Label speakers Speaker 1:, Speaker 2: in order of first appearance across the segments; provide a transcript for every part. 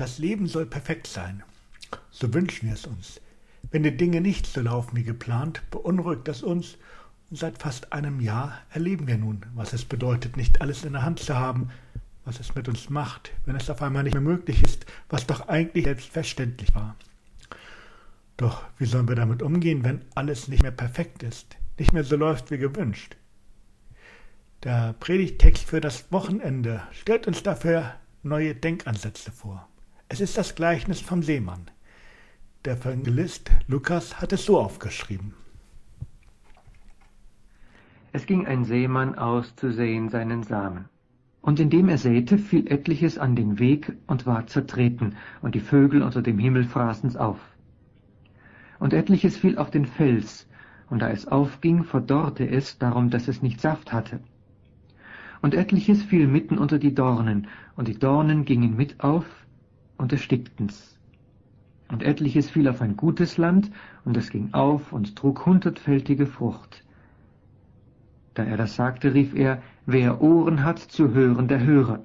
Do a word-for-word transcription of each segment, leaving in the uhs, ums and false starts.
Speaker 1: Das Leben soll perfekt sein. So wünschen wir es uns. Wenn die Dinge nicht so laufen wie geplant, beunruhigt das uns. Und seit fast einem Jahr erleben wir nun, was es bedeutet, nicht alles in der Hand zu haben, was es mit uns macht, wenn es auf einmal nicht mehr möglich ist, was doch eigentlich selbstverständlich war. Doch wie sollen wir damit umgehen, wenn alles nicht mehr perfekt ist, nicht mehr so läuft wie gewünscht? Der Predigttext für das Wochenende stellt uns dafür neue Denkansätze vor. Es ist das Gleichnis vom Seemann. Der Evangelist Lukas hat es so aufgeschrieben.
Speaker 2: Es ging ein Seemann aus, zu säen seinen Samen. Und indem er säte, fiel etliches an den Weg und ward zertreten, und die Vögel unter dem Himmel fraßen's auf. Und etliches fiel auf den Fels, und da es aufging, verdorrte es, darum, dass es nicht Saft hatte. Und etliches fiel mitten unter die Dornen, und die Dornen gingen mit auf und erstickten's. Und etliches fiel auf ein gutes Land, und es ging auf und trug hundertfältige Frucht. Da er das sagte, rief er, wer Ohren hat zu hören, der höre.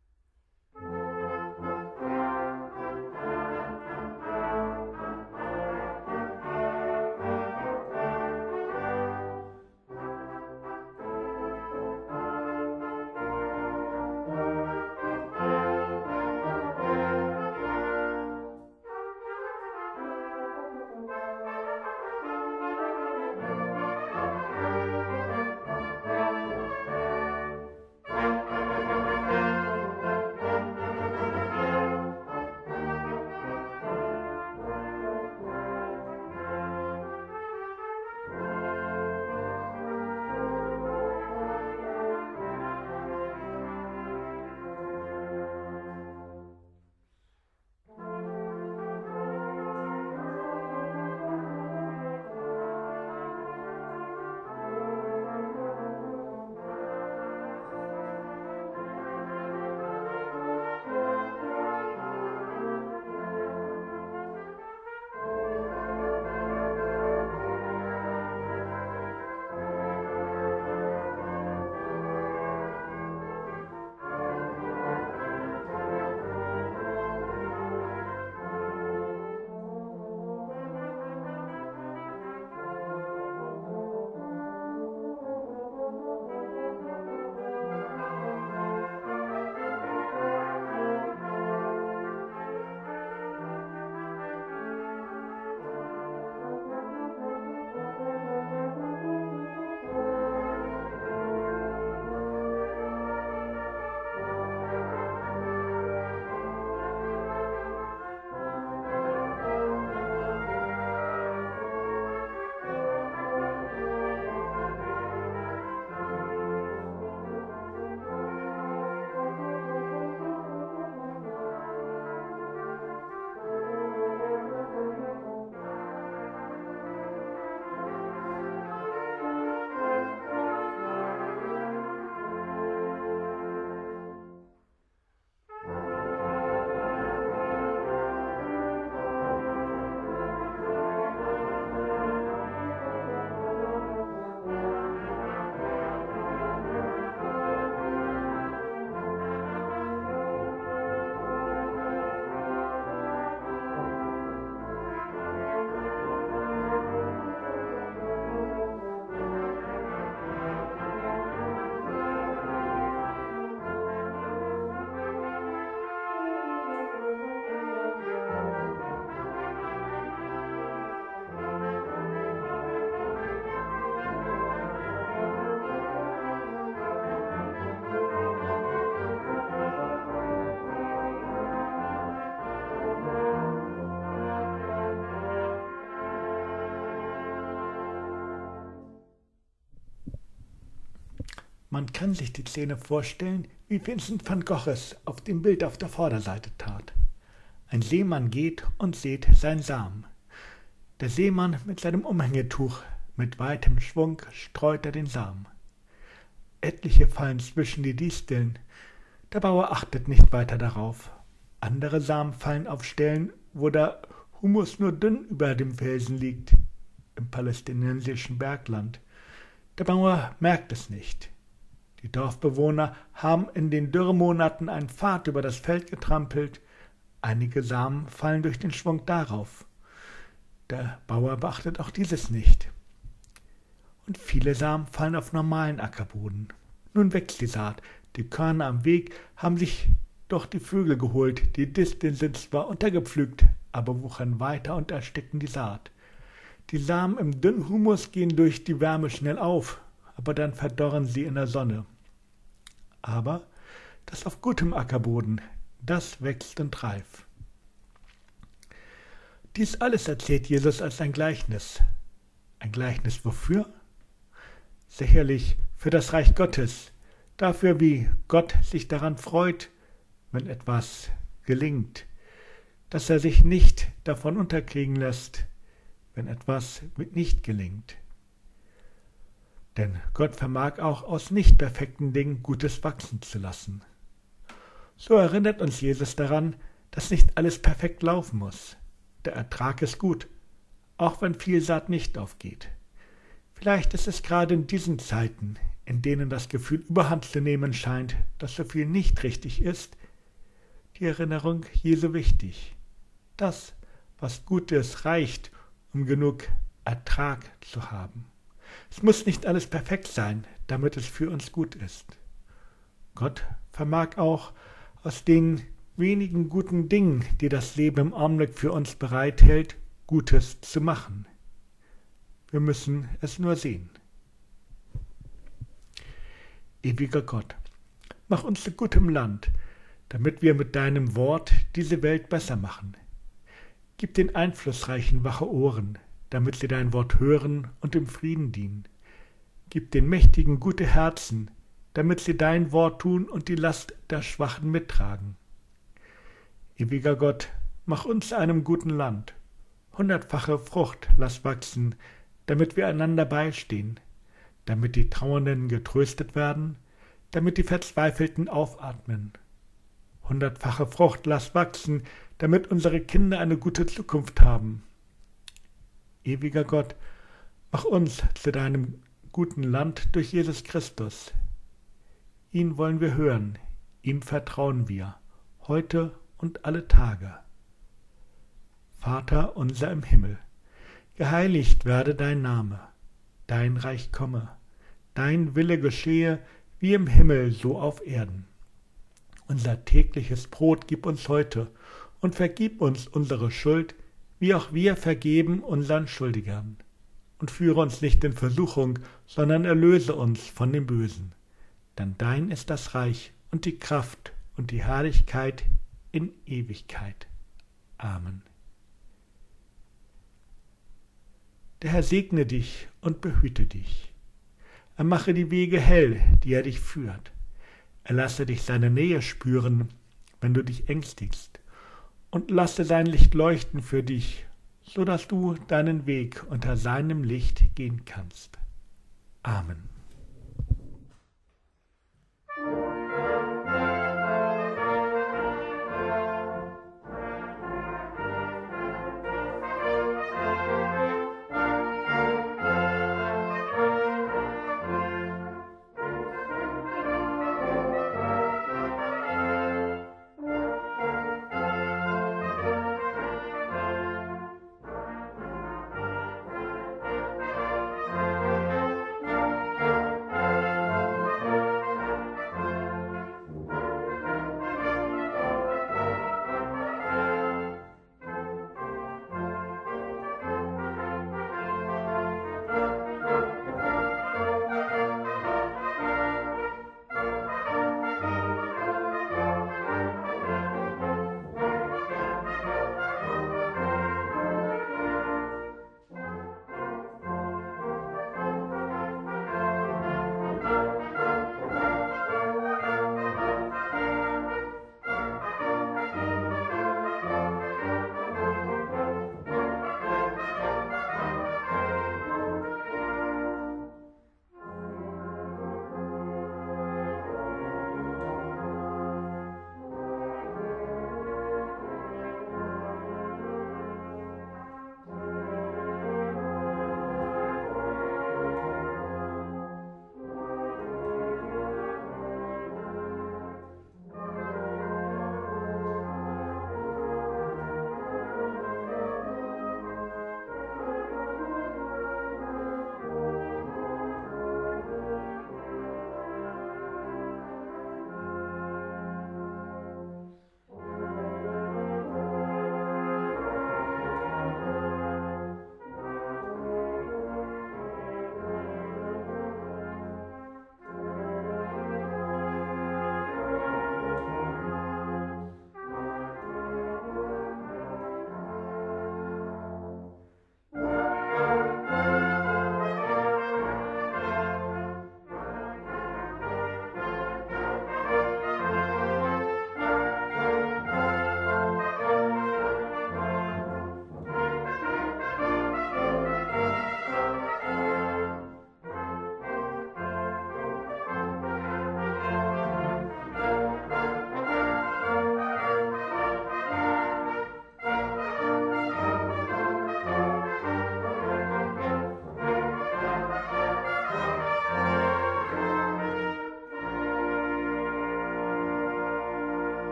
Speaker 1: Man kann sich die Szene vorstellen, wie Vincent van Gogh es auf dem Bild auf der Vorderseite tat. Ein Seemann geht und sät sein Samen. Der Seemann mit seinem Umhängetuch, mit weitem Schwung streut er den Samen. Etliche fallen zwischen die Disteln. Der Bauer achtet nicht weiter darauf. Andere Samen fallen auf Stellen, wo der Humus nur dünn über dem Felsen liegt, im palästinensischen Bergland. Der Bauer merkt es nicht. Die Dorfbewohner haben in den Dürremonaten einen Pfad über das Feld getrampelt, Einige Samen fallen durch den Schwung darauf. Der Bauer beachtet auch dieses nicht. Und viele Samen fallen auf normalen Ackerboden. Nun wächst die Saat. Die Körner am Weg haben sich doch die Vögel geholt. Die Disteln sind zwar untergepflügt, aber wuchern weiter und ersticken die Saat. Die Samen im dünnen Humus gehen durch die Wärme schnell auf, aber dann verdorren sie in der Sonne. Aber das auf gutem Ackerboden, das wächst und reif. Dies alles erzählt Jesus als ein Gleichnis. Ein Gleichnis wofür? Sicherlich für das Reich Gottes, dafür, wie Gott sich daran freut, wenn etwas gelingt, dass er sich nicht davon unterkriegen lässt, wenn etwas nicht gelingt. Denn Gott vermag auch aus nicht perfekten Dingen Gutes wachsen zu lassen. So erinnert uns Jesus daran, dass nicht alles perfekt laufen muss. Der Ertrag ist gut, auch wenn viel Saat nicht aufgeht. Vielleicht ist es gerade in diesen Zeiten, in denen das Gefühl Überhand zu nehmen scheint, dass so viel nicht richtig ist, die Erinnerung Jesu wichtig. Das, was gut ist, reicht, um genug Ertrag zu haben. Es muss nicht alles perfekt sein, damit es für uns gut ist. Gott vermag auch aus den wenigen guten Dingen, die das Leben im Augenblick für uns bereithält, Gutes zu machen. Wir müssen es nur sehen. Ewiger Gott, mach uns zu gutem Land, damit wir mit deinem Wort diese Welt besser machen. Gib den Einflussreichen wache Ohren, damit sie dein Wort hören und im Frieden dienen. Gib den Mächtigen gute Herzen, damit sie dein Wort tun und die Last der Schwachen mittragen. Ewiger Gott, mach uns zu einem guten Land. Hundertfache Frucht lass wachsen, damit wir einander beistehen, damit die Trauernden getröstet werden, damit die Verzweifelten aufatmen. Hundertfache Frucht lass wachsen, damit unsere Kinder eine gute Zukunft haben. Ewiger Gott, mach uns zu deinem guten Land durch Jesus Christus. Ihn wollen wir hören, ihm vertrauen wir, heute und alle Tage. Vater unser im Himmel, geheiligt werde dein Name, dein Reich komme, dein Wille geschehe, wie im Himmel so auf Erden. Unser tägliches Brot gib uns heute und vergib uns unsere Schuld, wie auch wir vergeben unseren Schuldigern. Und führe uns nicht in Versuchung, sondern erlöse uns von dem Bösen. Denn dein ist das Reich und die Kraft und die Herrlichkeit in Ewigkeit. Amen. Der Herr segne dich und behüte dich. Er mache die Wege hell, die er dich führt. Er lasse dich seine Nähe spüren, wenn du dich ängstigst, und lasse sein Licht leuchten für dich, so dass du deinen Weg unter seinem Licht gehen kannst. Amen.